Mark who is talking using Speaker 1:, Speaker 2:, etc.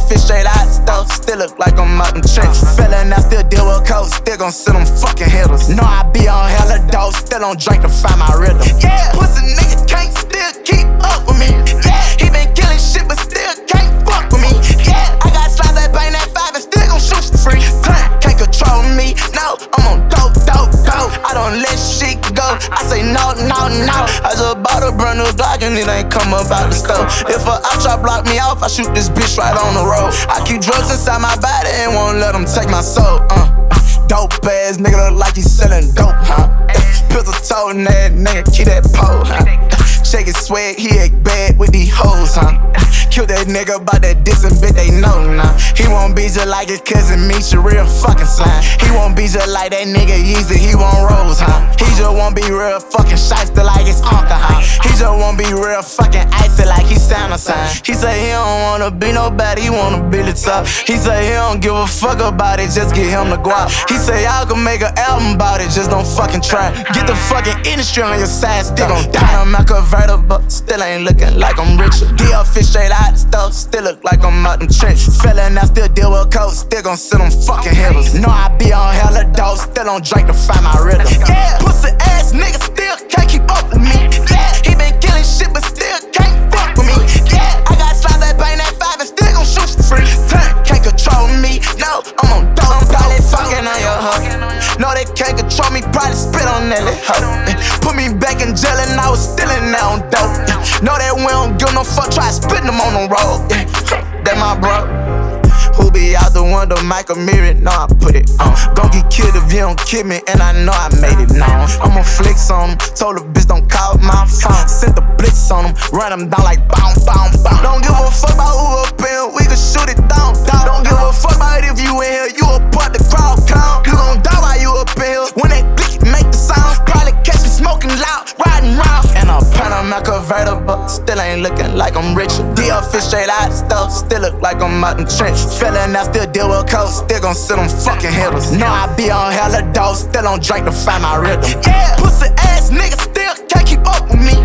Speaker 1: fish straight out the stove, still look like I'm out in trenches. Fellin', I still deal with coke, still gon' sit them fucking hitters. Know I be on hella dope, still don't drink to find my rhythm. Yeah, pussy nigga can't still keep up with me. Yeah, he been killing shit but still can't fuck with me. Yeah, I got slots that bang that 5 and still gon' shoot for free. Can't control me, no, I'm on dope. I don't let shit go, I say no. I just bought a brand new Glock and it ain't come up out the stove. If a op try block me off, I shoot this bitch right on the road. I keep drugs inside my body and won't let them take my soul. Dope ass nigga look like he selling dope, huh? Pistol toting that nigga, keep that pole, huh? Shake his swag, he act bad with these hoes, huh? Kill that nigga by that dissing bitch, they know now. He won't be just like his cousin Misha, real fucking slime. He won't be just like that nigga Yeezy, he won't rose, huh? He just won't be real fucking shyster like his uncle, huh? He just won't be real fucking icy like he sound a sign. He say he don't wanna be nobody, he wanna be the top. He say he don't give a fuck about it, just get him to go out. He say y'all can make an album about it, just don't fucking try. Get the fucking industry on your side, still gon' die. I'm a convertible, still ain't looking like I'm richer. DL fish straight out the stove, still look like I'm out in trenches. Fellin', I still deal with coke, still gon' sit them fucking hitters. Know I be on hella dope, still don't drink to find my rhythm. Yeah, pussy ass nigga still can't keep up with me. Yeah, he been killing shit but still can't fuck with me. Yeah, I got slots that bang that 5 and still gon' shoot for free. Can't control me, no, I'm on dope. I'm probably fucking on your hoe. No, they can't control me, probably spit on that little hoe. Put me back in jail and I was still in there on dope. Know that we don't give no fuck, try spitting them on the road. That my bro. Who be out the window, Michael Mirror, no, I put it on. Don't get killed if you don't kill me, and I know I made it known. I'ma flex on him, told the bitch don't call my phone. Sent the blitz on him, run him down like boom. Don't give a fuck about who up in, we can shoot it down. Don't give a fuck about it if you in here, you a part the crowd count. You gon' die while you up in here, when that blick make the sound. Probably catch me smoking loud, riding round. And I'm Panama convertible, still ain't looking like I'm richer. DL fish straight out the stove, still look like I'm out in trenches. Fellin', I still deal with coke, still gon' sit them fucking hitters. Know I be on hella dope, still don't drink to find my rhythm. Yeah, pussy ass nigga still can't keep up with me.